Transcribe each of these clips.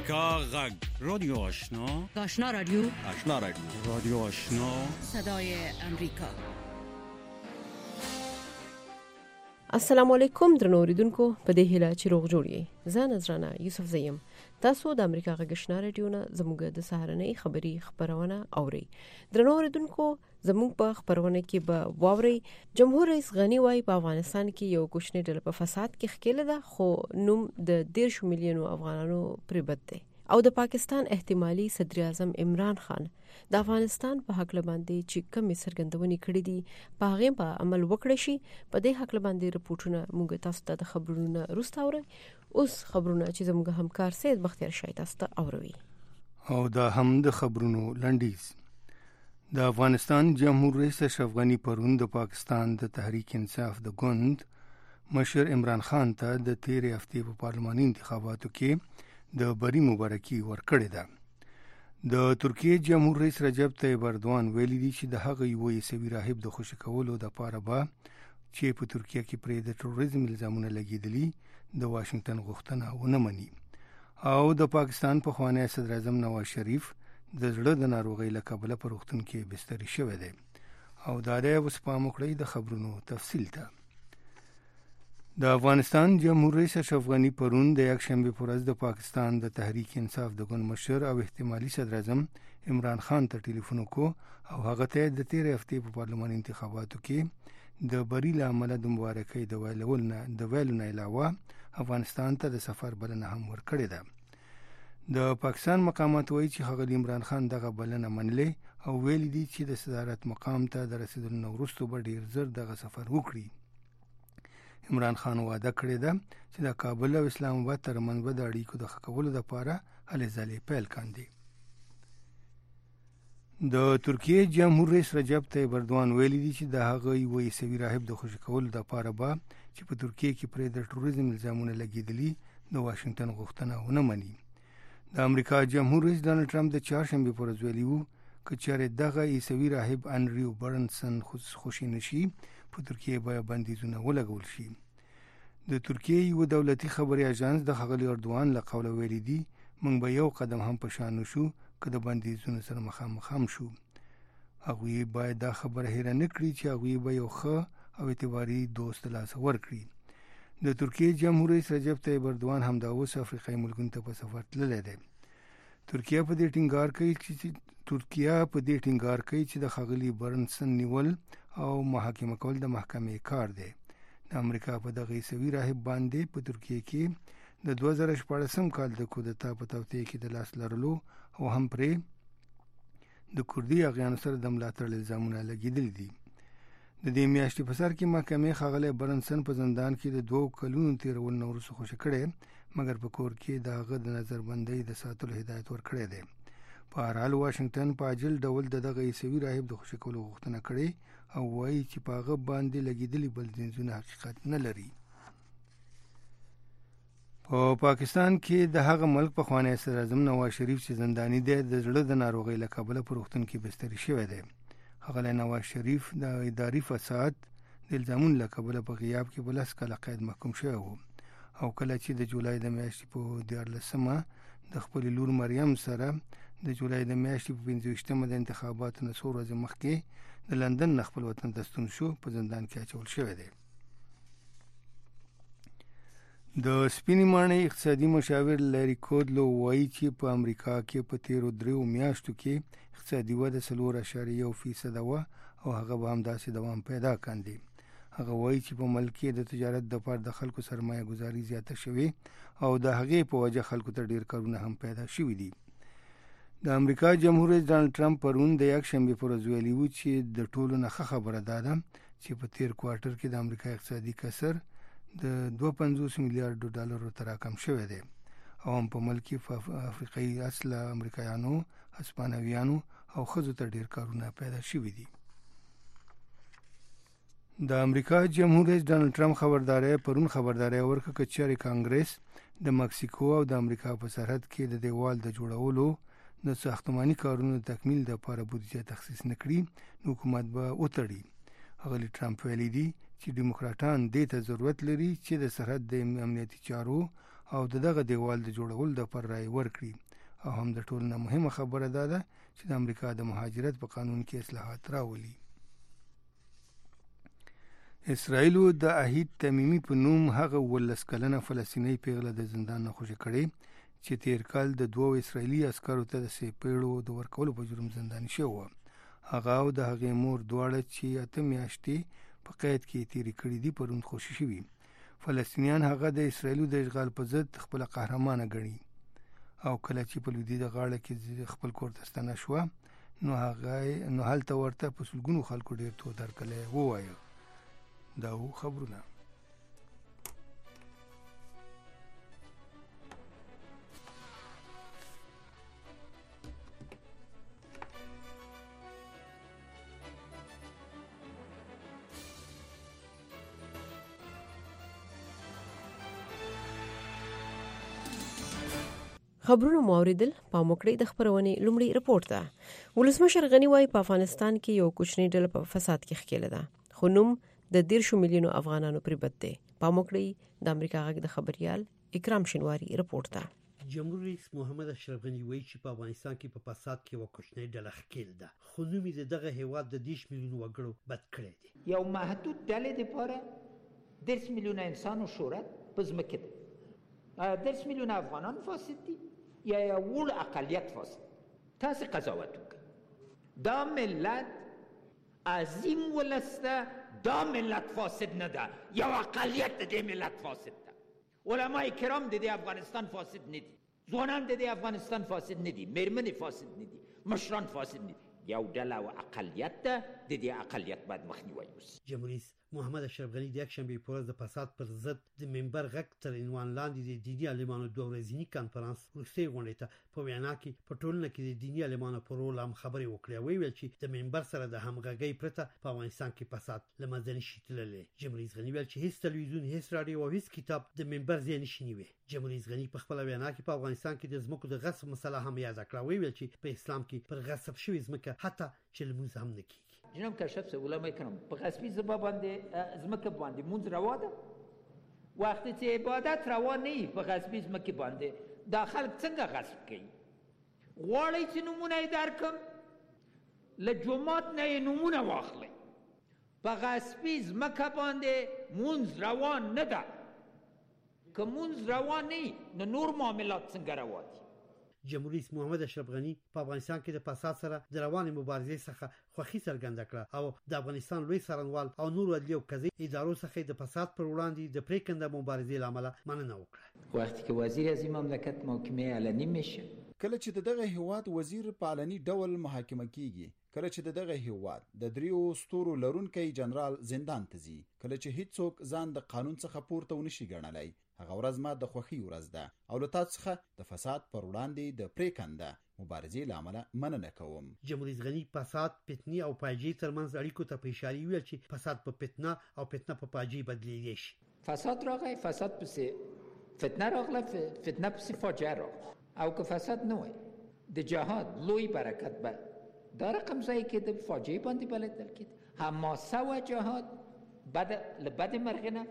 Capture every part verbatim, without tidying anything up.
امریکا غږ رادیو آشنا آشنا رادیو آشنا رادیو رادیو آشنا صدای امریکا. السلام علیکم درنو اوریدونکو، په دې هیله چې روغ جوړ یې. زه نذرانه یوسف زیم. تاسو د امریکا غږ آشنا رادیو نه زموږ د سهارنۍ خبری خبرونه اورئ. درنو اوریدونکو، زموږ په خبرونه کې به واورئ جمهور رئیس غنی وايي په افغانستان کې یو کوچنی ډله په فساد کې ښکېله ده، خو نوم د ډېر میلیونو افغانانو پرې بد دی. او د پاکستان احتمالي صدر اعظم عمران خان د افغانستان په حق لباندې چې کومې څرګندونې کړې دي په هغه په عمل وکړي شي. په دې حق لباندې رپورټونه موږ تاسو ته د خبرونو وروسته اورئ. اوس خبرونه چې زموږ همکار سید بختیار شاه تاسو ته اوروي. او دا هم د خبرونو لنډیز. د افغانستان جمهور رئیس اشرف غنی پرون د پاکستان د تحریک انصاف د ګوند مشر عمران خان ته د تیرې هفتې په پارلماني انتخاباتو کې د بری مبارکي ورکړې ده. د ترکیه جمهور رئیس رجب طیب اردوان ویلي دي چې د هغه یو عیسوي راهب د خوشی کولو د پاره به چې په ترکیه کې پرې د تروریزم الزامونه لګیدلي د واشنگټن غوښتنه ونه مني. او د پاکستان په خوانی صدر اعظم نواز شریف د زړه د ناروغۍ له کبله په روغتون کې بستر شوی دی. او دا د وسپام کړی د خبرونو تفصیل ته. د افغانستان جمهور رئیس اشرف غنی پرون د یک شنبه پر ورځ د پاکستان د تحریک انصاف د ګوند مشر او احتمالي صدر اعظم عمران خان ته ټلیفون وکړ او هغه ته د تیرې هفتې په پارلماني انتخاباتو کې د بری له امله د مبارکۍ د ویلو نه د ویلو نه علاوه افغانستان ته د سفر بلنه هم ورکړې ده. د پاکستان مقامات وایي چې هغه عمران خان دغه بلنه منلې او ویلي دي چې د صدارت مقام ته د رسیدلو نه وروسته به ډیر زر دغه سفر وکړي. عمران خان وعده کړې ده چې د کابل او اسلام آباد ترمنځ به د اړیکو د ښه کولو لپاره هلې ځلې پیل کاندي. د ترکیه جمهور رئیس رجب طیب اردوان ویلي دي چې د هغه یو عیسوي راهب د خوشی کولو لپاره به چې په ترکیه کې پرې د تروریزم الزامونه لګیدلي د واشنگټن غوښتنه ونه مني. د امریکا جمهور رئیس ډانلډ ټرمپ د چهارشنبه پر ورځ ویلي وو که چېرې دغه عیسوي راهب انډریو برنسن خوشی نشي په ترکیه به بندیزونه ولګول شي. د ترکیه یو دولتي خبري اژانس د ښاغلي اردوان له قوله ویلي دي موږ به یو قدم هم په شا نشو که د بندیزونو سره مخامخ هم شو. هغوی باید دا خبره هیره نه کړي چې هغوی به یو ښه او اعتباري دوست لاسه ورکړي. د ترکیه جمهور رئیس رجب طیب اردوان هم دا اوس افریقایي ملکونو ته په سفر تللی دی. ترکیه په دې ټینګار کوي چې ترکیه په دې ټینګار کوي چې د ښاغلي برنسن نیول او محاکمه کول د محکمې کار دی. د امریکا په دغه عیسوي راهب باندې په ترکیه کې د دوه زره شپاړسم کال د کودتا په توطیه کې د لاس لرلو او هم پرې د کوردي اغیانو سره د ملاتړ الزامونه لګیدلي دي. د دې میاشتې په سر کې محکمې ښاغلی برنسن په زندان کې د دوو کلونو تېرولو نه وروسته خوشي کړی، مګر په کور کې د هغه د نظربندۍ د ساتلو هدایت ورکړی دی. په هر حال واشنگټن په عاجل ډول د دغه عیسوي راهب د خوشي کولو غوښتنه کړې او وایي چې په هغه باندې لګېدلي بندیزونه حقیقت نه لري. په پاکستان کې د هغه ملک پخوانی صدر اعظم نواز شریف چې زنداني دی د زړه د ناروغۍ له کبله په روغتون کې بستري شوی دی. ښاغلی نواز شریف د اداري فساد د الزامونو له کبله په غیاب کې په لس کاله قید محکوم شوی و او کله چې د جولای د میاشتې په دیارلسمه د خپلې لور مریم سره د جولای د میاشتې په پنځه ویشتمه د انتخاباتو نه څو ورځې مخکې د لندن نه خپل وطن ته ستون شو، په زندان کې اچول شوی دی. د سپینې ماڼۍ اقتصادي مشاور لاري کودلو وایي چې په امریکا کې په تیرو دریو میاشتو کې اقتصادي وده څلور اعشاریه یو فیصده وه او هغه به همداسې دوام پیدا کاندي. هغه وایي چې په ملک کې د تجارت دپاره د خلکو سرمایه ګذاري زیاته شوې او د هغې په وجه خلکو ته ډېر کارونه هم پیدا شوي دي. د امریکا جمهور رئیس ډانلډ ټرمپ پرون د یک شنبې پر ورځ ویلي وو چې د ټولو نه ښه خبره دا ده چې په تیر کوارټر کې د امریکا اقتصادي کسر د دوه پنځوس میلیارډو ډالرو ته راکم شوی دی او هم په ملک کې افریقایي اصله امریکایانو، هسپانویانو او ښځو ته ډېر کارونه پیدا شوي دي. د امریکا جمهور رئیس ډانلډ ټرمپ خبرداری پرون خبرداری ورکړه که چېرې کانګرس د مکسیکو او د امریکا په سرحد کې د دیوال د جوړولو د ساختماني کارونو د تکمیل لپاره بودیجه تخصیص نه کړي نو حکومت به وتړي. ښاغلي ټرمپ ویلي دي چې ډیموکراټان دې ته ضرورت لري چې د سرحد د امنیتي چارو او دغه دیوال د جوړول د پر رائے ورکړي. او هم د ټولو نه مهمه خبره ده ده چې د امریکا د مهاجرت په قانون کې اصلاحات راولي. اسرائیلو د احید تمیمی په نوم هغه ولس کلنه فلسطینی پیغله د زندان نه خوشی کړي چې تیر کال د دوه اسرائیلي عسکرو ته د سپېړو د ورکولو په جرم زنداني شو. هغه او د هغې مور دواړه چې اته میاشتې په قید کې تیرې کړې دي پرون خوشي شوي. فلسطینیان هغه د اسرائیلو د اشغال په ضد خپل قهرمانه ګڼي او کله چې په لویدیځه غاړه کې خپل کور ته ستنه شوه نو هغه نو هلته ورته په سلګونو خلکو ډېر تو درکلی ووایه. دا و خبرونه. خبرونه موریدل په موکړې د خبرونې لومړی رپورت ده. ولسمشر غنی وای په افغانستان کې یو کوچنی ډله په فساد کې ښکېله ده خو نوم د دیرشو میلیونو افغانانو پرې بد دی. په موکړې د امریکا غږ د خبريال اکرام شینواری رپورت ده. جمهور رئیس محمد اشرف غنی وایي چې په افغانستان کې په فساد کې یو کوچنی ډله ښکېل ده خو نوم یې دغه هیواد د دیش میلیونو وګړو بد کړی دی. یو محدود ډلې لپاره دیرش میلیونه انسان او شهرت په ځمکه ده. دیرش میلیونه افغانان فاسد دي یا یو وړ اقلیت فاسد. تاسو قضاوت وکړئ. دا ملت عظیم ولسته، دا ملت فاسد نه ده، یو اقلیت د دې ملت فاسد ده. علماء کرام د دې افغانستان فاسد نه دي، ځوانان د دې افغانستان فاسد نه دي، میرمنې فاسد نه دي، مشران فاسد نه دي. یو ډله او اقلیت ده، د دې اقلیت باید مخنیوی وشي. جمهور رئیس محمد اشرف غنی د یکشنبه په ورځ د فساد پر ضد د منبر غږ تر عنوان لاندې د دیني عالمانو دوه ورځنی کانفرنس وروستۍ غونډې ته په وینا کې په ټولنه کې د دیني عالمانو پر رول هم خبرې وکړې. ویل چې د منبر سره د همغږۍ پرته په افغانستان کې فساد لمنځه نشي تللی. جمهور رئیس غنی ویل چې هیڅ تلویزیون، هیڅ رادیو او هیڅ کتاب د منبر ځای نشي نیوي. جمهور رئیس غنی په خپل وینا کې په افغانستان کې د ځمکو د غصب مسله هم یاد کړه. ویل چې په اسلام کې پر غصب شوی ځمکه حتی چې لمونځ هم نه کیږي. جناب کشف صاحب علماء کرام په غصبي زبا باندې ځمکه باندې مونږ روا ده. وخت چې عبادت روا نه وي په غصبي ځمکه باندې دا خلک څنګه غصب کوي؟ غواړئ چې نمونه یې درکړم؟ له جومات نه یې نمونه واخلئ. په غصبي ځمکه باندې مونځ روا نه ده. که مونځ روا نه وي نو نور معاملات څنګه روا دي؟ جمهور رئیس محمد اشرف غنی په افغانستان کې د فساد سره د روانې مبارزې څخه خوښي څرګنده کړه او د افغانستان لوی څارنوال او نور عدلي او قضایي ادارو څخه د فساد پر وړاندې د پریکنده مبارزې لامل مننه وکړه. وقتی که وزیر از این مملکت محاکمه علنی میشه، کله چې دغه هیواد وزیر په علني ډول محاکمه کیږي، کله چې دغه هیواد د دریو ستورو لرونکي جنرال زندان ته ځي، کله چې هیڅوک ځان د قانون څخه پورته ونشي ګڼلی، هغه ورځ ما د خوښۍ ورځ ده او له تاسو څخه د فساد پر وړاندې د پریکنده مبارزې لامل مننه کوم. جمهور رئیس غنی فساد، فتنې او فاجعې ترمنځ اړیکو ته په اشاره ویل چې فساد په فتنه او فتنه په فاجعې بدلیدلی شي. فساد راغی، فساد پسې فتنه راغله، فتنه پسې فاجعه راغله. او که فساد نه وای د جهاد لوی برکت به دا رقم ځای کې د فاجعې باندې بلدل کېد. حماسه و جهاد بعد لبد مرغنه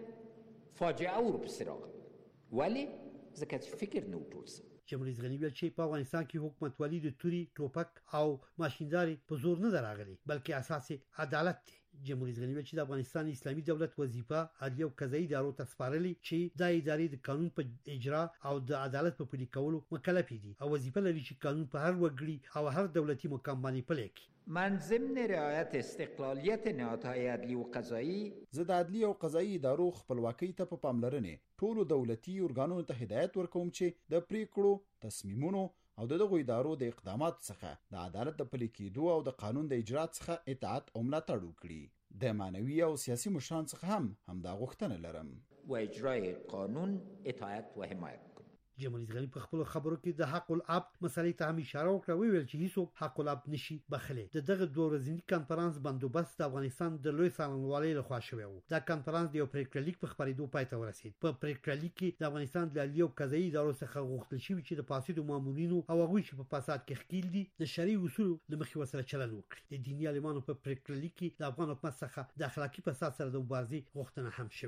فاجعه ور پسې راغله. ولی ځکه چې فکر نه وټول سم. جمهور رئیس غنی ویل چې په افغانستان کې حکومت ولې د توري، ټوپک او ماشینداري په زور نه دراغلي بلکې اساس عدالت دی. جمهور رئیس غنی ویل چې د افغانستان اسلامي دولت وظیفه عدلي او قضایي ادارو ته سپارلې چې د ادارې د قانون په اجرا او د عدالت په پلي کولو مکلف دي او وظیفه لري چې قانون په هر وګړي او هر دولتي مقام باندې پلي کړي. من ضمن رعایت استقلالیت نهادهای عدلی و قضایی زه د عدلي او قضایي ادارو خپلواکۍ ته په پاملرنې ټولو دولتي ارګانونو ته هدایت ورکوم چې د پریکړو، تصمیمونو او دغه ادارو د اقداماتو څخه د عدالت د پلي کېدو او د قانون د اجرا څخه اطاعت او ملاتړ وکړي. د معنوي او سیاسي مشران څخه هم همدا غوښتنه لرم و اجرای قانون اطاعت و حمایت. جمهور رئیس غنی په خپل خبرو کې د حق العبد مسلې ته هم اشاره وکړه. ویل چې هیڅوک حق العبد نشي بخښلی. د دغه دوه ورځني کانفرنس بندوبست د افغانستان د لوی څارنوالۍ لخوا شوی و. دا کانفرنس د یو پریکړه لیک په خپرېدو پای ته ورسید. په پریکړه لیک کې د افغانستان د عدلي او قضایي ادارو څخه غوښتل شوي چې د فاسدو مامورینو او هغوی چې په فساد کې ښکېل دي د شرعي اصولو له مخې ورسره چلند وکړي. د دیني عالمانو په پریکړه لیک کې د افغان حکومت څخه د اخلاقي فساد سره د مبارزې غوښتنه هم شوې ده.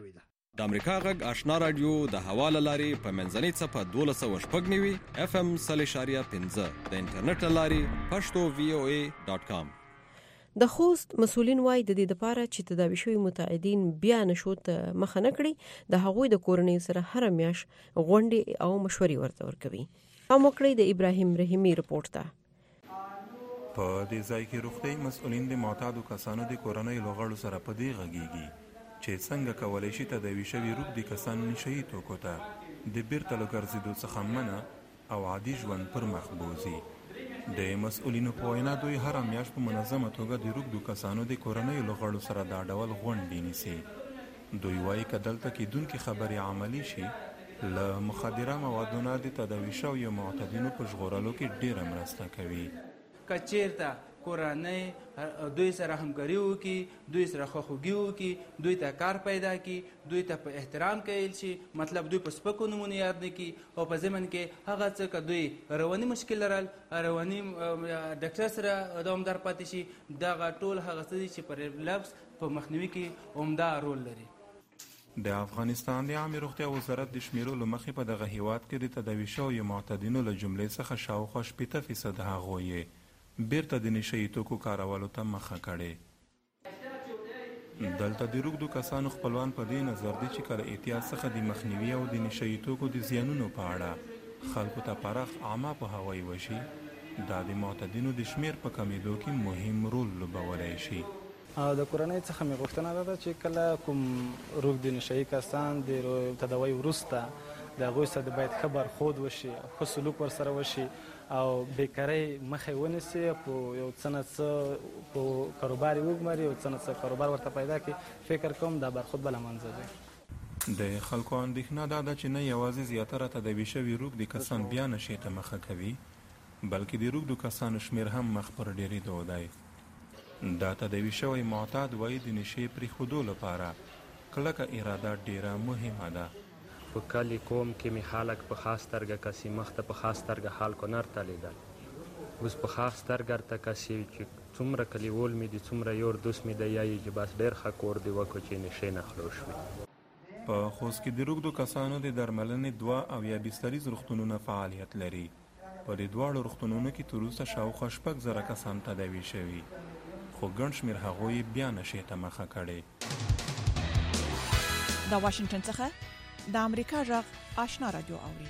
د امریکا غږ آشنا رادیو د حواله لاري په منځنۍ صفه دولس سوه شپږ نوي اف ام صلی شاریه پنځه د انټرنیټ لاري پښتو وی او ای ډاٹ کام. د خوست مسولین وای د دې لپاره چې تداوي شوی متعدین بیا نشو ته مخ نه کړي د هغوی د کورنۍ سره هر میاش غونډې او مشورې ورته ورکوي. هم وکړي د ابراهیم رحیمی رپورټ ته. په دې ځای کې روغتي مسؤلین د معتادو کسانو د کورنۍ لوغړو سره په دې غږیږي چې څنګه کولای شي تداوي شوي روغ دي کسان نشي توکو ته د بیرته لګرځېدو څخه منع او عادي ژوند پر مخ بوزي. د مسؤلینو په وینا دوی هر میاشت په منظمه توګه د روغ دي کسانو د کورنۍ لوغړو سره دا ډول غونډې نیسي. دوی وایي که دلته کېدونکې خبرې عملي شي له مخدره موادونو د تداوي شویو معتادینو په ژغورلو کې ډېره مرسته کوي. که چیرته کورنۍ دوی سره همکاري وکړي، دوی سره خواخوږي وکړي، دوی ته کار پیدا کړي، دوی ته په احترام کیل شي، مطلب دوی په سپکو نومونو یاد نه کړي او په ضمن کې هغه څه که دوی رواني مشکل لرل رواني ډاکټر سره دوامدار پاتې شي، دغه ټول هغه څه دي چې پر لفظ په مخنیوي کې عمده رول لري. د افغانستان د عامه روغتیا وزارت د شمیرو له مخې په دغه هیواد کې د تداوي شویو معتادینو له جملې څخه شاوخوا شپېته فیصد هغوی بیرته د نشهیي توکو کارولو ته مخه کړې. دلته د روږدو کسانو خپلوان په دې نظر دي چې کله احتیاط څخه د مخنیوي او د نشهیي توکو د زیانونو په اړه خلکو ته پراخ عامه پوهاوی وشي، دا د معتادینو د شمیر په کمیدو کې مهم رول لوبولی شي. د کورنۍ څخه مې غوښتنه ده چې کله کوم روږ د نشهیي کسان د تداوی وروسته د هغوی سره باید ښه برخورد وشي، ښه سلوک ورسره وشي او بیکارۍ مخه ونیسي، په یو څه نه څه په کاروبار یې وګماري، یو څه نه څه کاروبار ورته پیدا کړي. فکر کوم دا برخورد به له منځه ځي. د خلکو اندېښنه دا ده چې نه یوازې زیاتره تداوي شوي روږ د کسان بیا نشې ته مخه کوي، بلکې د روږدو کسانو شمیر هم مخ پر ډېرېدو دی. دا تداوي شوی معتاد وایي د نشې پرېښودو لپاره کلکه اراده ډېره مهمه ده. په کلی قوم کې مې خلک په خاص سترګه کسي مخ ته په خاص سترګه حال کنر ته لیدل. اوس په خاص سترګه ورته کسي چې څومره کلیوال مې دي، څومره یور دوست مې دی، یایي چې بس ډېر ښه کور دی وکړو چې نشې نه خلاص شوي. په خوست کې د روږدو کسانو د درملنې دوه او یا بستریز روغتونونه فعالیت لري. په دې دواړو روغتونونو کې تر اوسه شاوخوا شپږ زره کسان تداوي شوي، خو ګڼ شمېر هغوی بیا نشې ته مخه کړې. د واشنگټن څخه د امریکا غږ آشنا رادیو اوري.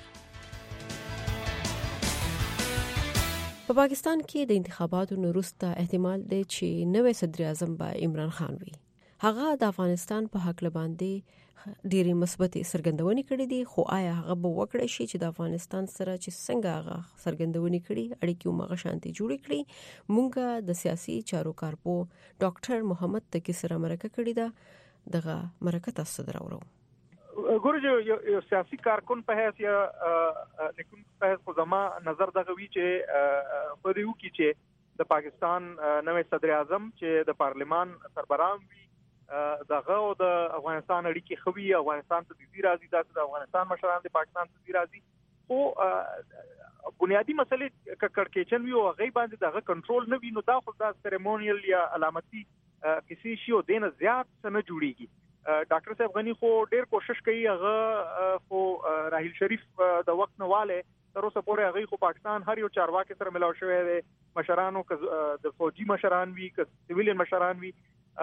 په پاکستان کې د انتخاباتو وروسته احتمال دی چې نوې صدر اعظم به عمران خان وي. هغه د افغانستان په حق باندې ډېرې مثبتې څرګندونې کړې دي، خو آیا هغه به وکړي شي چې د افغانستان سره چې څنګه هغه څرګندونې کړي اړیکې ومغه شانتي جوړې کړي؟ مونږه د سیاسي چارو کارپو ډاکټر محمد تقی سره مرکه کړې ده. دغه مرکه تاسو درورو. ګورځ یو سیاسي کارکون په حیث یا لیکن په حیث خو زما نظر دغه وی چې په دې وکی چې د پاکستان نوې صدر اعظم چې د پارلمان سربرام وي دغه او د افغانستان اړیکې خوي، افغانستان ته دي راځي، د افغانستان مشران د پاکستان ته دي راځي، خو بنیادی مسلې کړکېچن وي او هغه باندې دغه کنټرول نه وي، نو دا خو د سیریمونیل یا علامتي کسی شی او دینه زیات څه نه جوړیږي. ډاکټر صاحب غنی خو ډیر کوشش کوي، هغه خو راحیل شریف د وخت نه واله تر اوسه پورې هغه خو پاکستان هر یو چارواکي سره ملاو شوی دی، مشرانو د فوجي مشران وي که سیویلین مشران وي.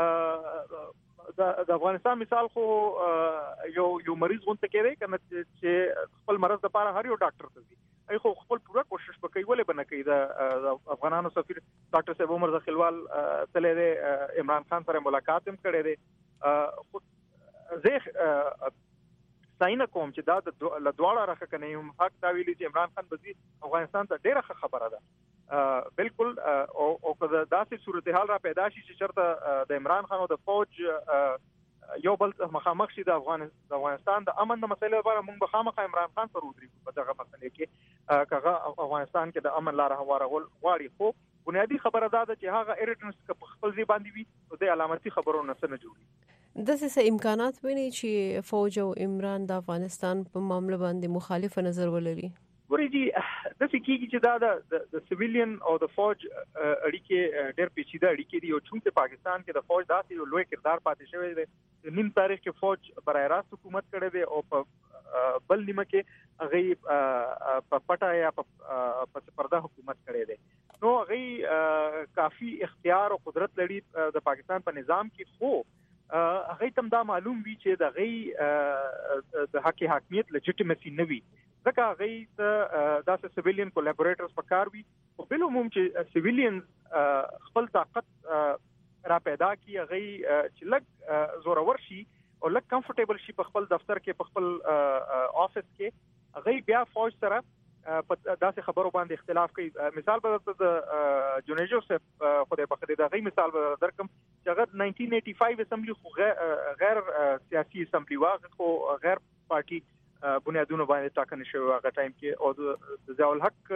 د افغانستان مثال خو یو یو مریض غونته کېږي کنه چې خپل مرض لپاره هر یو ډاکټر ته ځي، ای خو خپل پوره کوشش وکړي ولې بنه کوي. د افغانانو سفیر ډاکټر صاحب عمر ذخیلوال تله دی، عمران خان سره ملاقات هم کړی دی. زه ساينه کوم چې دا د لدواړه راخه کنه هم حق دا ویلي چې عمران خان بزي افغانستان ته ډیره ښه خبره ده. بالکل او او که داسې صورتحال را پیدا شي چې چرته د عمران خان او د فوج یو بل مخامخ شي د افغانستان د امن د مسلې لپاره موږ به خامخا عمران خان سره ودرېږو په دغه مسلې کې، کغه افغانستان کې د امن لاره هوارول غواړي. خو بنیادی خبره دا ده چې هغه ایریټنس که په خپل ځای باندې وي نو د علامتي خبرو نه څه نه جوړي. داسې امکانات ویني چې فوج او عمران د افغانستان په معاملې باندې مخالف نظر ولري؟ ورېږي داسې کېږي چې دا د سیویلین او د فوج اړیکې ډېر پیچیده اړیکې دي، او چونکې پاکستان کې د فوج داسې یو لوی کردار پاتې شوی دی نیم تاریخ کې فوج برای راست حکومت کړی دی او په بل نیمه کې هغه په پټه یا په پرده حکومت کړی دی. نو هغه کافی اختیار او قدرت لري د پاکستان په نظام کې، خو هغه تم دا معلوم وی چې د هغه د حق حاکمیت لجټیمیسي نه وي، ځکه هغه ته داسې سیویلین کولیبوریټرز پکار وي او بل عموم چې سیویلین خپل طاقت را پیدا کی، هغه چې لګ زورور شي او لګ کمفورټیبل شي په خپل دفتر کې، په خپل افیس کې، هغه بیا فوج سره په داسې خبرو باندې اختلاف کوي. مثال به د جونی جوزف خدای بخښي د هغه مثال به درکم چې هغه نائنټین ایټي فایو اسمبلی خو غیر سیاسي اسمبلی واغ خو غیر پارټي بنیادونو باندې ټاکنه شوی هغه ټایم کې، او د ضیاء الحق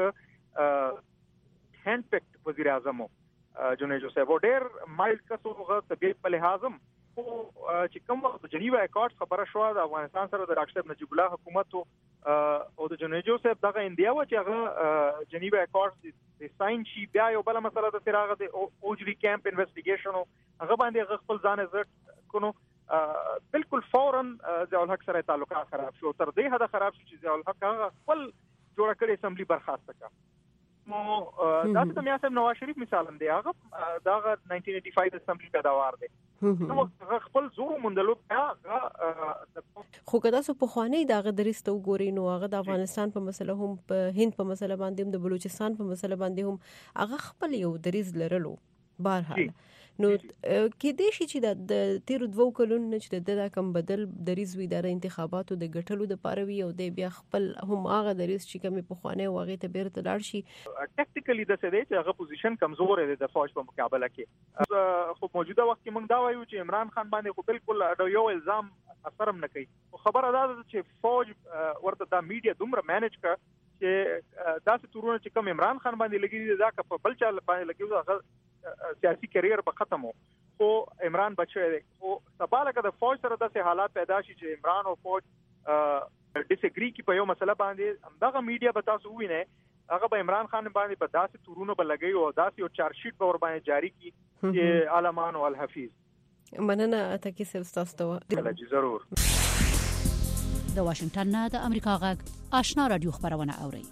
هاند پکټ وزیر اعظم جونی جوزف او ډیر مایل کسو هغه طبيعت په لحاظم خو چې کوم وخت جنیوا اکارډ خبره شو د افغانستان سره د ډاکټر صاحب نجیب الله حکومت او د جونی جوزف دغه اندیا و چې هغه جنیوا اکارډ د ساين شي، بیا یو بل مسله د فراغ د اوجري کیمپ انویسټیګیشن هغه باندې خپل ځان عزت کونو بالکل فورا ضیاء الحق سره تعلقات خراب شو، تر دې حد خراب شو چې ضیاء الحق هغه خپل جوړ کړی اسمبلی برخاست کړه. نو دا د میا صاحب نواز شریف مثال هم دی، هغه دا نائنټین ایټي فایو اسمبلی پیداوار دی، نو خپل زور مندلو خو کدا سو په خوانی داغه درسته وګوري نو هغه د افغانستان په مسله هم، په هند په مسله باندې هم، د بلوچستان په مسله باندې هم هغه خپل یو دریز لرلو. بهرحال نو کې دې شي چې د تیر دوو کلونو چې د کم بدل دریز وی د انتخاباتو د غټلو د پاروي او د بیا خپل هم هغه دریز چې کمی په خوانه واغې ته بیرته لاړ شي. ټیکټیکلی د څه دی چې هغه پوزیشن کمزور دی د فوج په مقابله کې. خو موجوده وخت کې موږ دا وایو چې عمران خان باندې خو بالکل یو الزام اثرم نه کوي. خبره ده چې فوج ورته د میډیا دومره مینج کړ چې داسې تورونه چې کوم عمران خان باندې لګیږي دا که په بل چا باندې لګیږي هغه سیاسي کریئر په ختمو، خو عمران بچی دی. خو سباله که د فوج سره داسې حالات پیدا شي چې عمران او فوج ډیس اګری کی په یو مسله باندې، همدغه میډیا به تاسو ووینئ هغه به عمران خان باندې په داسې تورونه به لګوي او داسې یو چارج شیټ به ور باندې جاری کی چې عالمان او الحفیظ. مننه اته کې سر تاسو ته ضرور. د واشنگټن نه د امریکا غږ آشنا رادیو خبرونه اوري.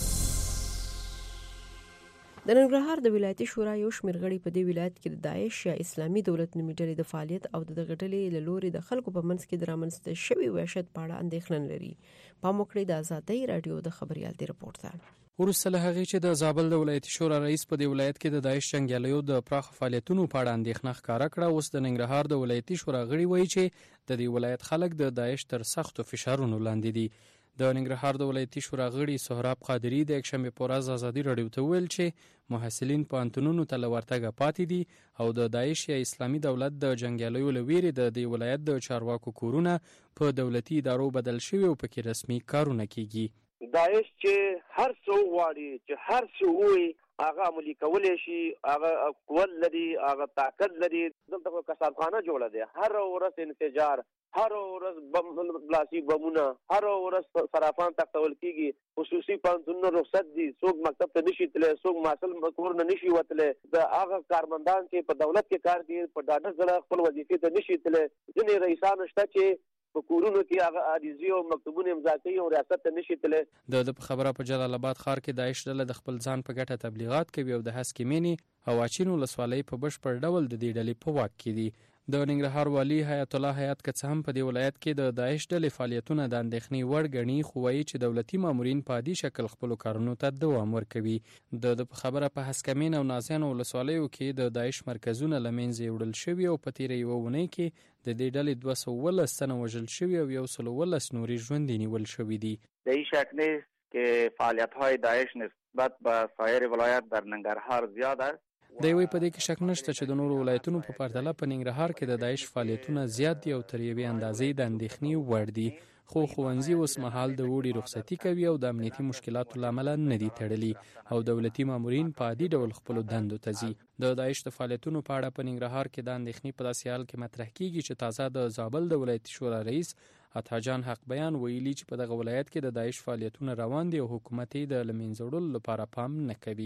د ننګرهار د ولایتي شورا یو شمېر غړي په دې ولایت کې د داعش یا اسلامي دولت نومي ډلې د فعالیت او د غټلې له لوري د خلکو په منځ کې د رامنځته شوي وحشت په اړه اندېښنه لري. پام وکړئ د آزادۍ رادیو د خبريال دی رپورټ ته. وروسته له هغې چې د زابل د ولایتي شورا رئیس په دې ولایت کې د داعش جنګیالیو د پراخ فعالیتونو په اړه اندېښنه ښکاره کړه، اوس د ننګرهار د ولایتي شورا غړي وایي چې د دې ولایت خلک د داعش تر سختو فشارونو لاندې دي. د ننګرهار د ولایتي شورا غړي سهراب قادری د یکشنبه په ورځ ازادي رادیو ته ویل چې محصلین په انټونونو ته لورتګه پاتې دي او د داعش یا اسلامي دولت د جنگیالیو لویری د دې ولایت د چارواکو کورونه په دولتي ادارو بدل شوی او پکې رسمي کارونه کیږي. داعش چې هر څو واړي چې هر څو وي هغه عملي کولای شي، هغه قوت لري، هغه طاقت لري. دلته کسبخانه جوړه ده، هر ورځ انفجار، هر ورځ بم بلاسي بمونه، هر ورځ صرافان تختول کیږي. خصوصي پانتونو رخصت دي، څوک مکتب ته نشي تللی، څوک ماسل کور نه نشي وتلی. د هغه کارمندان چې په دولت کې کار کوي په ډاډه زړه خپل وظیفې ته نشي تللی. ځینې رئیسان شته چې په کورونو کې هغه عریضې او مکتوبونه امضا کوي او ریاست ته نشي تللی. د د خبره په جلال آباد ښار کې داعش ډله د خپل ځان په ګټه تبلیغات کوي او د هسکې مینې او اچین ولسوالۍ په بشپړ ډول د دې ډلې په واک کې دي. د ننګرهار والی حیات الله حیات که څه هم په دې ولایت کې د داعش ډلې فعالیتونه د اندېښنې وړ ګڼي، خو وایي چې دولتي مامورین په عادي شکل خپلو کارونو ته دوام ورکوي. د د خبره په هسکمین او نازیان ولسوالیو کې د داعش مرکزونه له منځه وړل شوي او په تیره یوه اونۍ کې د دې ډلې دوه سوه اوولس تنه وژل شوي او یو سل اوولس نورې ژوندي نیول شوي دي. در این شک نیست که فعالیت‌های داعش نسبت به سایر ولایات در ننګرهار زیاد است. د یوې په دې کې شک نشته چې د نورو ولایتونو په پرتله په ننګرهار کې د داعش فعالیتونه زیات دي او تر یوې اندازې د اندېښنې وړ دي. خو ښوونځي اوس مهال د اوړي رخصتي کوي او د امنیتي مشکلاتو له امله نه دي تړلي او دولتي مامورین په عادي ډول خپلو دندو ته ځي. د داعش د فعالیتونو په اړه په ننګرهار کې د اندېښنې په داسې حال کې مطرح کیږي چې تازه د زابل د ولایتي شورا رئیس عطاجان حق بیان ویلي چې په دغه ولایت کې د داعش فعالیتونه روان دي او حکومت یې د له منځه وړلو لپاره پام نه کوي.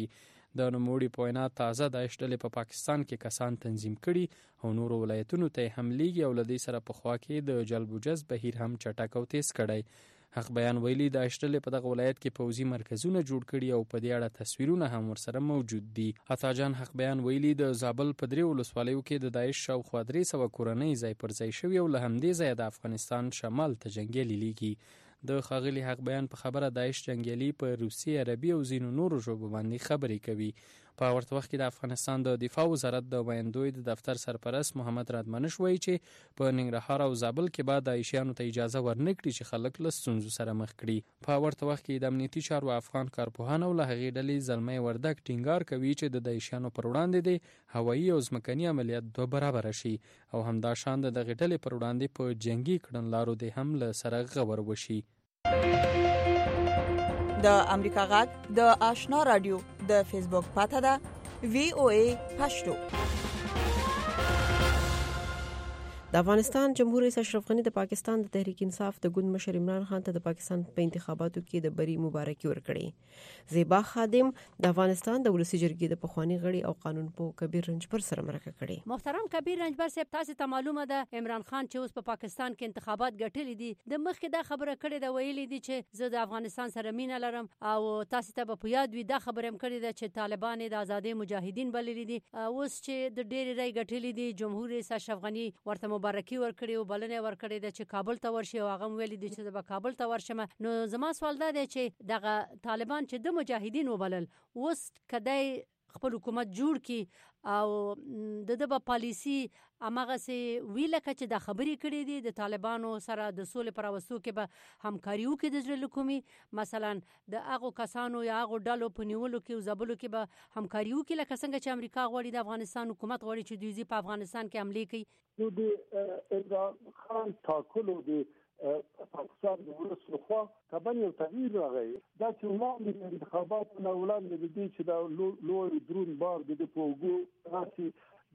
د نوموړي په وینا تازه داعش ډلې په پاکستان کې کسان تنظیم کړي او نورو ولایتونو ته هم لیږي او له دې سره په خوا کې د جلب و جذب بهیر هم چټک او تیز کړی. حق بیان ویلي داعش ډلې په دغه ولایت کې پوځي مرکزونه جوړ کړي او په دې اړه تصویرونه هم ورسره موجود دي. عطاجان حق بیان ویلي د زابل په درې ولسوالیو کې د داعش شاوخوا درې سوه کورنۍ ځای پر ځای شوي او له همدې ځایه د افغانستان شمال ته جنګیالي لیږي. د ښاغلي حق بیان په خبره داعش جنګیالي په روسي، عربي او ځینو نورو ژبو باندې خبرې کوي. په ورته وخت کې د افغانستان د دفاع وزارت د ویاندوی د دفتر سرپرست محمد رادمنش وایي چې په ننګرهار او زابل کې به داعشیانو ته اجازه ورنکړي چې خلک له ستونزو سره مخ کړي. په ورته وخت کې د امنیتي چارو افغان کارپوهان او له هغې ډلې زلمی وردګ ټینګار کوي چې د داعشیانو پر وړاندې د هوایي او ځمکني عملیات دوه برابره شي او همدا شان د دغې ډلې پر وړاندې په جنګي کړنلارو د هم له سره غور وشي. د امریکا غږ د آشنا رادیو د فیسبوک پاته ده وی او ای پښتو. د افغانستان جمهور رئیس اشرف غنی د پاکستان د تحریک انصاف د ګوند مشر عمران خان ته د پاکستان په انتخاباتو کې د بری مبارکي ورکړې. زیبا خادم د افغانستان د ولسی جرګې د پخوانی غړي او قانون پوه کبیر رنجبر سره مرکه کړې. محترم کبیر رنجبر صاحب، تاسو ته معلومه ده عمران خان چې اوس په پا پاکستان کې انتخابات ګټلې دي، د مخکې دا خبره کړې ده، ویلي دي چې زه د افغانستان سره مینه لرم او تاسو ته په یاد وي دا خبره هم کړې ده چې طالبان د آزادۍ مجاهدین بللي دي. اوس چې د ډېری رای ګټلې دي، جمهور رئیس اشرف غنی ورته مبارکي ورکړي او بلنه ورکړي ده چې کابل ته ورشي او هغه ویلي دي چې به کابل ته ورشم. نو زما سوال دا دی چې دغه طالبان چې د مجاهدین وبلل اوس کدی خپل حکومت جوړ کی او د دغه پالیسی امغه سي ویلکه چې د خبرې کړې دي د طالبانو سره د سولې پر وسو کې به همکاري وکړي د ځل حکومت، مثلا د هغه کسانو یا هغه ډلو په نیولو کې او زبلو کې به همکاري وکړي لکه څنګه چې امریکا غواړي د افغانستان حکومت غواړي چې دوی په افغانستان کې حمله کوي. نو د عمران خان ټاکلو د پاکستان د ولس خوا کبن یو تغییر راغی. دا چې وړاندې د انتخاباتو نه وړاندې د دې چې دا لوی درون بار د پوګو راسي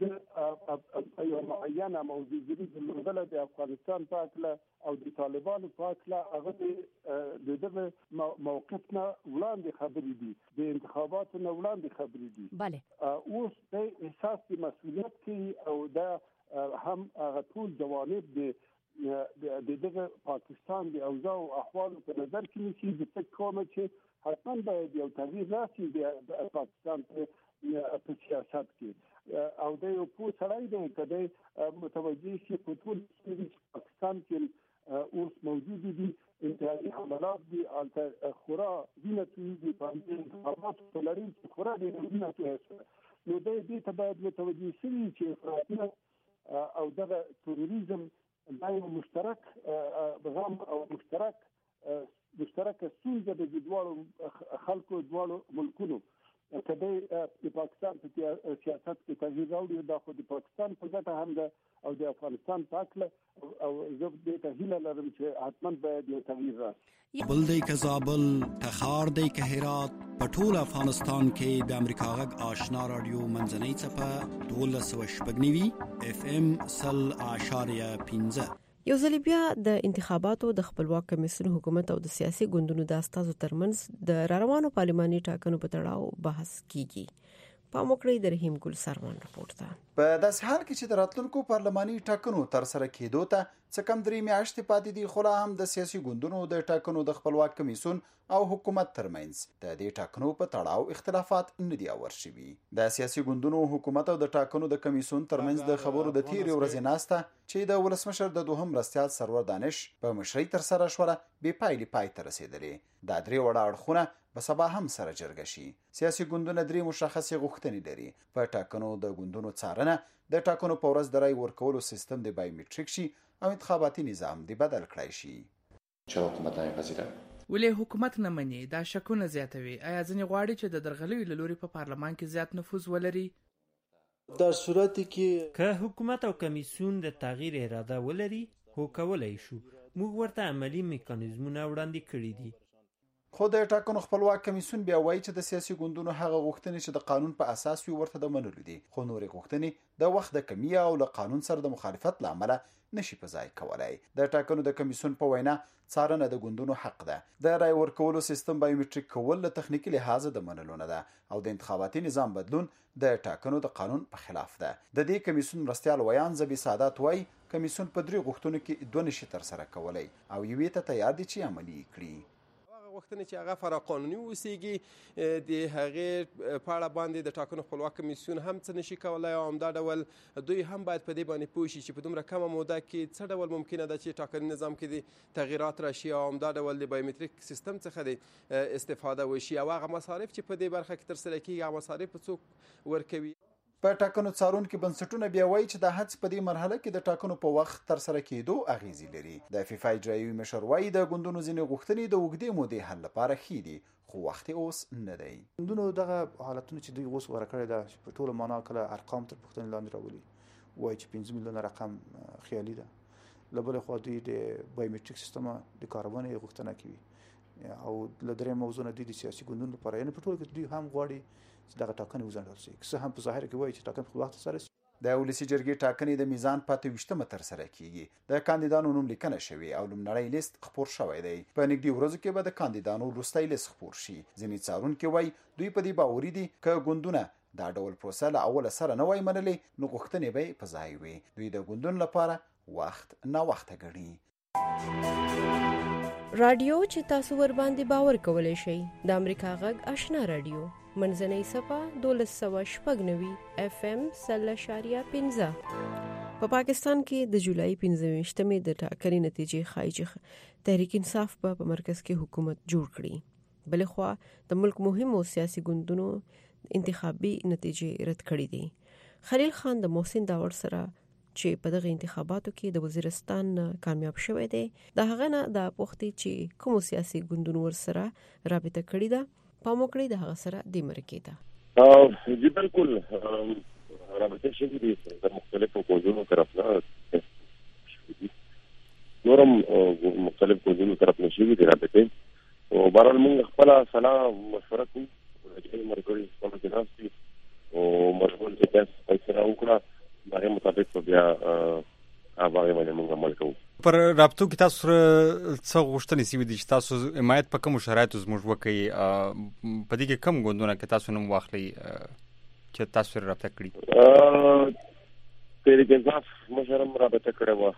د یو معینه موضوعي د لوړه د افغانستان په اړه او د طالبانو په اړه هغه د دغه موقف نه وړاندې خبرې دي، د انتخاباتو نه وړاندې خبرې دي. بله اوس د احساس د مسؤلیت کې او دا هم هغه ټول جوانب دي د دغه پاکستان د اوضاع او احوال په نظر کې نیسي د څه کومه چې حتما باید یو تغییر راشي د پاکستان په سیاست کې او د یو پوه سړی دی کله متوجه شي په ټول پاکستان کې اوس موجود دي انتهایی حملات دي البته خورا وینه تویږي په انتخاباتو کې لري چې خورا د وینه تویږي. نو د دې ته باید متوجه شي چې افراطیت او دغه تروریزم دا یو مشترک غم او مشترک مشترک ستونزه د دوه خلکو دوه ملکونو کله د پاکستان په سیاست کې تغییر راوړي. دا خو د پاکستان په ګټه هم ده او د افغانستان په اړه او زه دې ته هیله لرم چې حتما باید یو تغییر راشي. بل دی که زابل، تخار دی که هرات، په ټول افغانستان کې د امریکا غږ آشنا رادیو منځنۍ څپه دولس سوه شپږ نوي اف ام سل اعشاریه پنځه. یو ځل بیا د انتخاباتو د خپلواک کمیسیون حکومت او د سیاسي ګوندونو د استازو ترمنځ د راروانو پارلماني ټاکنو په تړاو بحث کیږي. په موکړی د رحیم ګل سرمان رپورت ده. په داسې حال کې چې د راتلونکو پارلماني ټاکنو تر سره کېدو ته څه کم درې میاشتې پاتې دي، خو لا هم د سیاسي ګوندونو د ټاکنو د خپلواک کمیسیون او حکومت ترمنځ د دې ټاکنو په تړاو اختلافات نه دي اور شوي. د سیاسي ګوندونو حکومت او د ټاکنو د کمیسیون ترمنځ د خبرو د تیرې ورځې ناسته چې د ولسمشر د دوهم مرستیال سرور دانش په مشرۍ تر سره شوه بې پایلې پای ته رسېدلې. دا درې وړه اړخونه به سبا هم سره جرګه شي. سیاسي ګوندونه درې مشخصې غوښتنې لري. په ټاکنو د ګوندونو څارنه، د ټاکنو په ورځ د رای ورکولو سیستم د بایومټریک شي او انتخاباتي نظام دی بدل کړای شي. چې حکومت نه پذیره ولې حکومت نه مني دا شکونه زیاتوي. آیا ځنې غواړي چې د درغلیو له لوري په پارلمان کې زیات نفوذ ولري؟ در صورتی کې که حکومت او کمیسیون د تغییر اراده ولري هو کولای شو. موږ ورته عملی میکانیزمونه وړاندې کړي دي. خو د ټاکنو خپلواک کمیسیون بیا وایي چې د سیاسي ګوندونو هغه غوښتنې چې د قانون په اساس وي ورته د منلو دي، خو نورې غوښتنې د وخت د کمی او له قانون سره د مخالفت لامل نشي په ځای کولای. د ټاکنو د کمیسیون په وینا څارنه د ګوندونو حق ده. د رای ورکولو سیستم بایومټریک کول له تخنیکی لحاظ د منلو نه ده او د انتخاباتي نظام بدلون د ټاکنو د قانون په خلاف ده. د دې کمیسیون مرستیال ویان زبی سادات وایي کمیسیون په درې غوښتنو کې دوه نشي تر سره کولای او یوې ته تیار دي چې عملي کړي. غوښتنې چې هغه فرا قانوني اوسېږي د هغې په اړه باندې د ټاکنو خپلواک کمیسیون هم څه نشي کولای او همدا ډول دوی هم باید په دې باندې پوه شي چې په دومره کمه موده کې څه ډول ممکنه ده چې ټاکني نظام کې د تغییرات راشي او همدا ډول د بایومټریک سیستم څخه د استفاده وشي او هغه مصارف چې په دې برخه کې ترسره کېږي هغه مصارف په څوک ورکوي. په ټاکنو څارونکو بنسټونه بیا وایي چې د هڅې په دې مرحله کې د ټاکنو په وخت تر سره کېدو اغیزې لري. د فیفا اجرایي مشر وایي د ګوندونو ځینې غوښتنې د اوږدې مودې حل لپاره ښې دي خو وخت اوس نه دی. ګوندونو دغه حالتونه چې دوی اوس ورکړی ده چې په ټوله معنا کله ارقام تر پوښتنې لاندې راولي وایي چې پنځه میلیونه رقم خیالي ده. له بلې خوا دوی د بایومټریک سیستم د کارونې غوښتنه کوي او له درې موضوع نه د سیاسي ګوندونو لپاره یعنې په ټوله کې دوی هم غواړي چې دغه ټاکنې وځنډول شي. څه هم په ظاهر کې وایي چې ټاکنې په وخت سره شي. د ولسي جرګې ټاکنې د میزان په اته ویشتمه تر سره کیږي. د کاندیدانو نوم لیکنه شوی او لومړنی لیست خپور شوی دی. په نږدې ورځو کې به د کاندیدانو وروستی لیست خپور شي. ځینې څارونکي وایي دوی په دې باوري دي که ګوندونه دا ډول پروسه له اوله سره نه وای منلې نو غوښتنې به په ځای وي. دوی د ګوندونو لپاره وخت نه وخت غړي. رادیو چې تاسو ور باندې باور کولای شئ د امریکا غږ آشنا رادیو منځنۍ صفه دولس سوه شپږ نوي اف ام سل اشاریه پنځه. په پاکستان کې د جولای پنځه ویشتمې د ټاکنې نتیجې ښایي چې تحریک انصاف په با مرکز کې حکومت جوړ کړي. بلې خوا د ملک مهمو سیاسي ګوندونو انتخابي نتیجې رد کړې دي. خلیل خان د محسن داور سره چې په دغه انتخاباتو کې د وزیرستان کامیاب شوی دی د هغه نه د پوښتې چې کوم سیاسي ګوندونو ور سره رابطه کړې ده پام وکړئ د هغه سره د مرکې ته. او جی بالکل رابطه شوی دي د مختلفو ګوندونو طرف نه نورم مختلف ګوندونو طرف نه شوی دي رابطه او بهرحال موږ خپل صلاح مشوره کوو چې مرګري خپل جناسي او مشغول چې تاسو پیسې راوکړه هغه مطابق بیا هغه باندې موږ عمل کوو. پر رابطو کې تاسو څه غوښتنې سوي دي چې تاسو حمایت په کوم شرایطو زموږ وکړي په دې کې کم ګوندونه کې تاسو نوم واخلئ چې تاسو سره رابطه کړي؟ تحریک انصاف مشرم رابطه کړې وه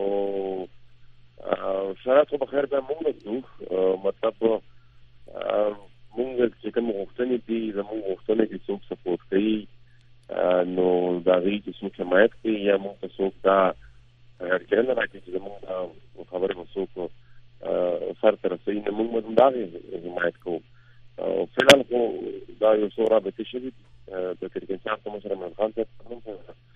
او شرایط خو بخیر به موږ وکړو مطلب موږ چې کوم غوښتنې دي زموږ غوښتنې دي څوک سپورټ کوي نو دا غي چې څوک حمایت کوي یا موږ څوک دا هرڅه راځي چې موږ خبره وسو سر تر سي نه موږ دا حمایت کوو. فعلا خو دا یو څو رابطه شوي د تحریک انصاف په مشر عمران خان ته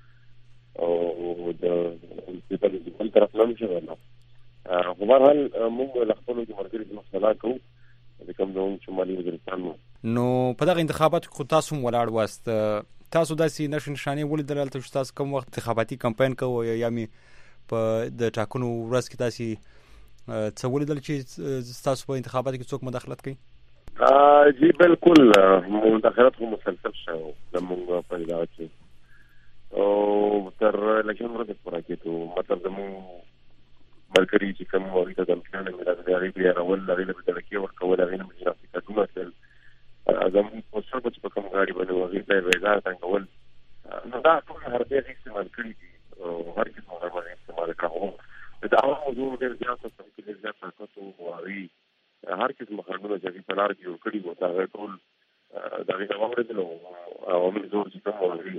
او د بل طرف نه شوی نه. خو بهرحال موږ له خپلو مرګري څخه مصالحه کوو د کوم ډول چې مالي وزیرستان نو په دغه انتخاباتو کې تاسو ولاړ واست تاسو داسې نشو نشانې ولیدل چې تاسو کوم وخت انتخاباتي کمپاین کوو یا می په د ټاکنو ورځ کې تاسو څه ولیدل چې تاسو په انتخاباتو کې څوک مداخلت کوي؟ جی بالکل مداخلت خو مسلسل شو زموږ په اداره کې او تر لکه ورته پورا کېدو مطلب زموږ مرګري چې کوم وایي ته د امکان نه ملاتړ لري بیا راول لري د تلکي ورکول هغه نه مجرد کډونه تل اعظم په څو په کوم غاړي باندې وایي ته ویزار څنګه نو دا ټول هر دې استعمال کړی دي او هر کس مو باندې استعمال کړو دا هغه موضوع ډېر زیات څه کې ډېر زیات تاسو وایي هر کس مخالفت چې په لار کې وکړي وو دا ټول دا غي اوریدلو او موږ زور چې کوم وایي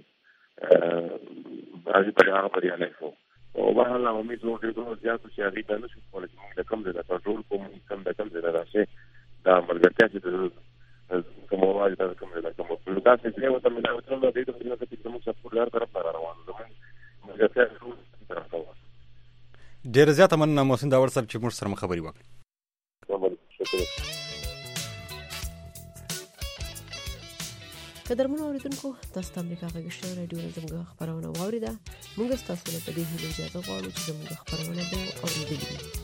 هغه په هغه په اړه او بهرحال امید زور ډېر زیات چې هغه د نشو کولای چې موږ کوم ځای ته ټول کوم کم د کم ځای راشه دا ملګرتیا چې کوم وایي دا کوم ځای کوم په دا چې یو ته ملي وتل د دې د دې چې موږ څه پورلار طرف روان زموږ ملګرتیا ټول طرف روان ډېر زیات مننه محسن داور صاحب چې موږ سره خبرې وکړې. شکریہ. قدرمنو اوریدونکو تاسو د امریکا غږ آشنا رادیو زموږ خبرونه واوریده. موږ تاسو ته په دې هیله اجازه غواړو چې زموږ خبرونه به اوریدلې